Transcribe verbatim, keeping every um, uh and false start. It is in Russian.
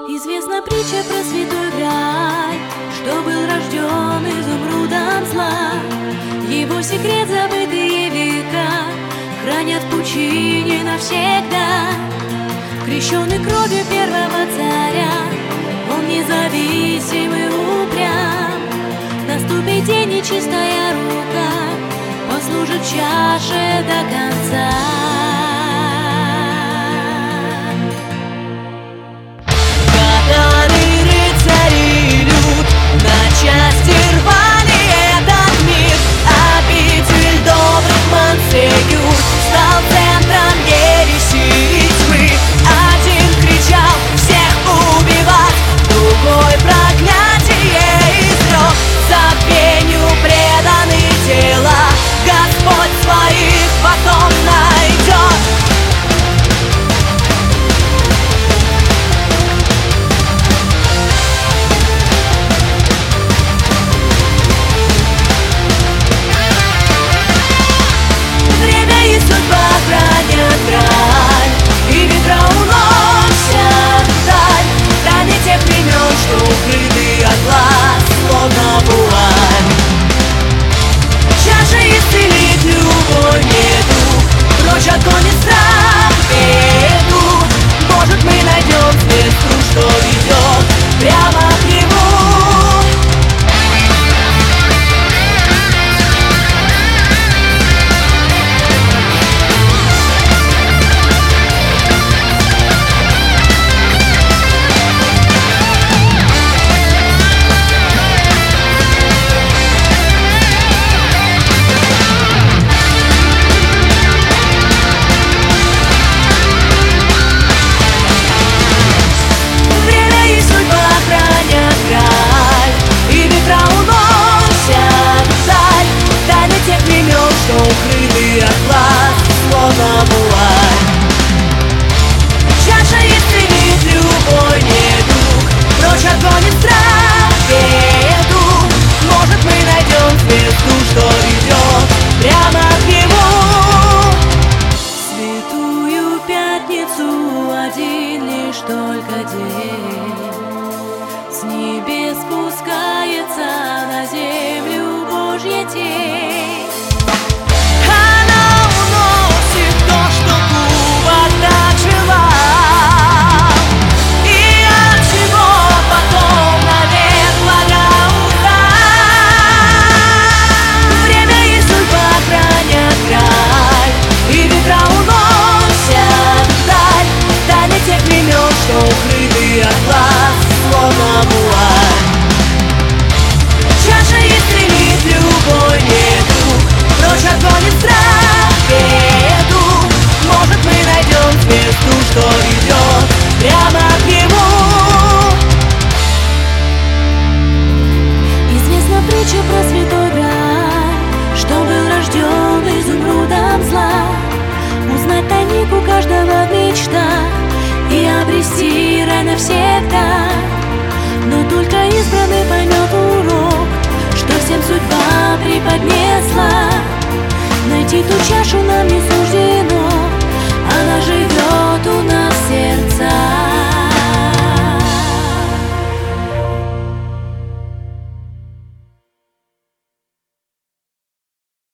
Известна притча про святой Грааль, что был рожден изумрудом зла. Его секрет забытые века хранят в пучине навсегда. Крещенный кровью первого царя, он независим и упрям. Наступит день, и чистая рука послужит чаше до конца. Части рвали этот мир, обитель добрых Монсеньюр стал центром ереси и тьмы. Один кричал всех убивать, другой проклятие изрек. Забвению преданы тела, Господь своих потом найдет. Укрытый от глаз, словно вуаль. Чаша исцелит любой недуг, прочь отгонит страх, беду. Может, мы найдем звезду, что ведет прямо к Нему. Святую Пятницу один лишь только день, с небес спускается на землю Божья тень. Укрытый от глаз, словно вуаль. Чаша исцелит любой недуг, прочь отгонит страх, беду. Может, мы найдем звезду, что ведет прямо к Нему. Известна притча про святой Грааль, что был рожден изумрудом зла. Узнать тайник у каждого мечта и обрести рай навсегда. Но только избранный поймет урок, что всем судьба преподнесла. Найти ту чашу нам не суждено.